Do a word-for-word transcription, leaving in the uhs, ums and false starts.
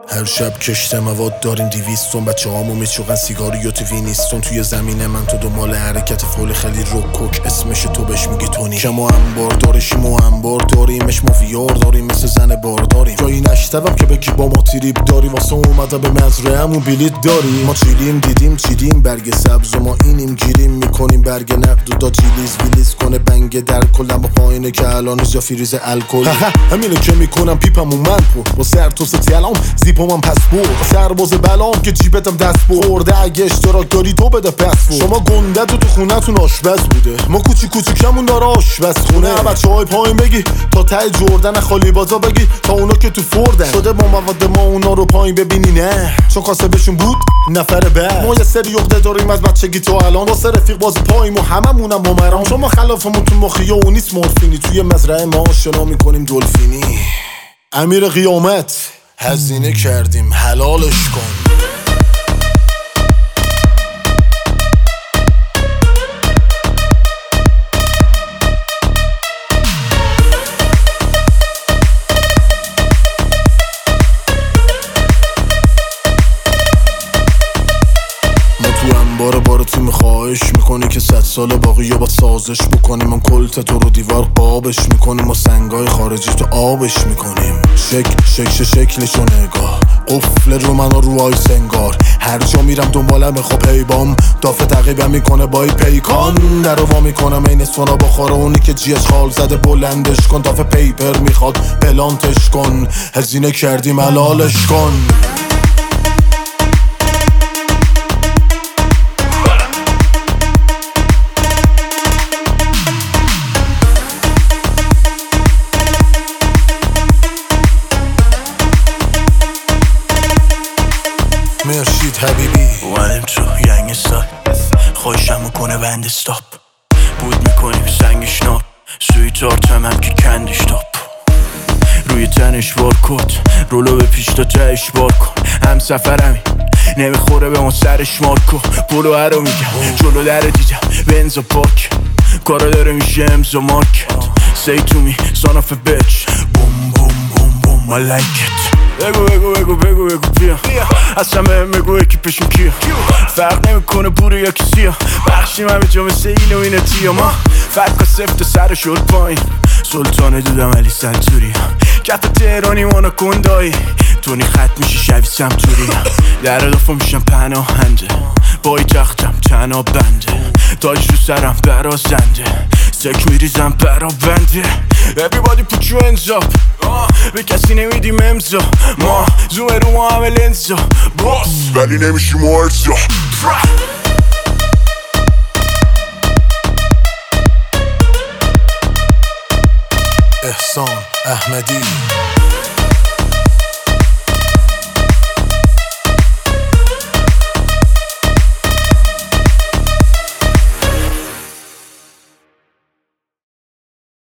هر شب کشت مواد داریم دیویستون، بچه هامو میچوغن سیگاری و تیوی نیستون. توی زمین من تو دنبال حرکت فول خیلی روکوک، اسمش تو بهش میگی تونی. کم و انبار داری شیم و انبار داریمش ما ویار داریم مثل زن بار داریم. جایی نشتوم که بگی با ما تریپ داری، واسه اومده به مزرعه همون بلیت داری. ما چیلیم دیدیم چیدیم برگ سبز و ما اینیم گیریم میکنیم برگ نقد و دا چیلیز ویلیز کنه بنگ در کلم با پایینه که الان یا فریز الکل. همینه که میکنم پیپمون من پر با سر تو ستیالام زیپم من پس برد سرباز بلام که جیبتم دست برده. اگه اشتراک داری تو بده پس برد. شما گنده تو تو خونتون آشپز بوده، ما کوچی کوچیکمون داره آشپز خونه. بچه های پایین بگی تا ته جردن خالی بازا بگی تا اونا که تو فردن شده با مواد ما اونا رو پایین ببینی نه چون کاسبشون بود نفر بعد. ما یه سری عقده داریم از بچگی تو الان واسه رفیق بازی پاییم و هممونم ممران. شما خلافمون تو مخیه و نیست مورفینی، توی مزرعه ما آشنا میکنیم دلفینی. امیر قیامت هزینه کردیم حلالش کن. بار بار تیم خواهش میکنی که صد سال باقی یا با سازش بکنیم. من کلت تو رو دیوار قابش میکنیم و سنگای خارجی تو آبش میکنیم. شک شک شک شکلشو نگاه قفل رو من رو آی سنگار. هر جا میرم دنبالم خب پیبام دافه تقیبم میکنه بای پیکان. در وا میکنم این سونا بخوره اونی که جیش خال زده بلندش کن. دافه پیپر میخواد پلانتش کن، هزینه کردیم حلالش کن. مرشید حبیبی اومدم تو ینگ سال خوشم میکنه بند استاپ بود میکنیم سنگش ناب سوی تارتم هم که کندش تاپ روی تنش بار کت رولو به پیش تا تهش بار کن. هم سفرمی نمیخوره به ما سرش مار کن. پولو هرو میگم جلو در دیدم بنزا پاک کارا داره میشه امزا مارکت. Say to me son of a bitch boom boom boom boom I like it. بگو بگو بگو بگو بگو بیا اصلا بهم بگو اکیپشون کیا. فرق نمیکنه بوره یا کسیا بخشیم همه جا مثل ایلومیناتی. ما فرق سفت سر شد پایین سلطان دودم علی سنتوری کت تهرانی مانا کندایی تونی خط میشی شوی سمتوری. در اضافه میشم پناهنده بای تختم تنها بنده تاج رو سرم برازنده سک میریزم برا بنده. Everybody put your hands up به کسی نمیدیم امضا ما زوم رو ما همه لنزا باس ولی نمیشیم ارزا. احسان احمدی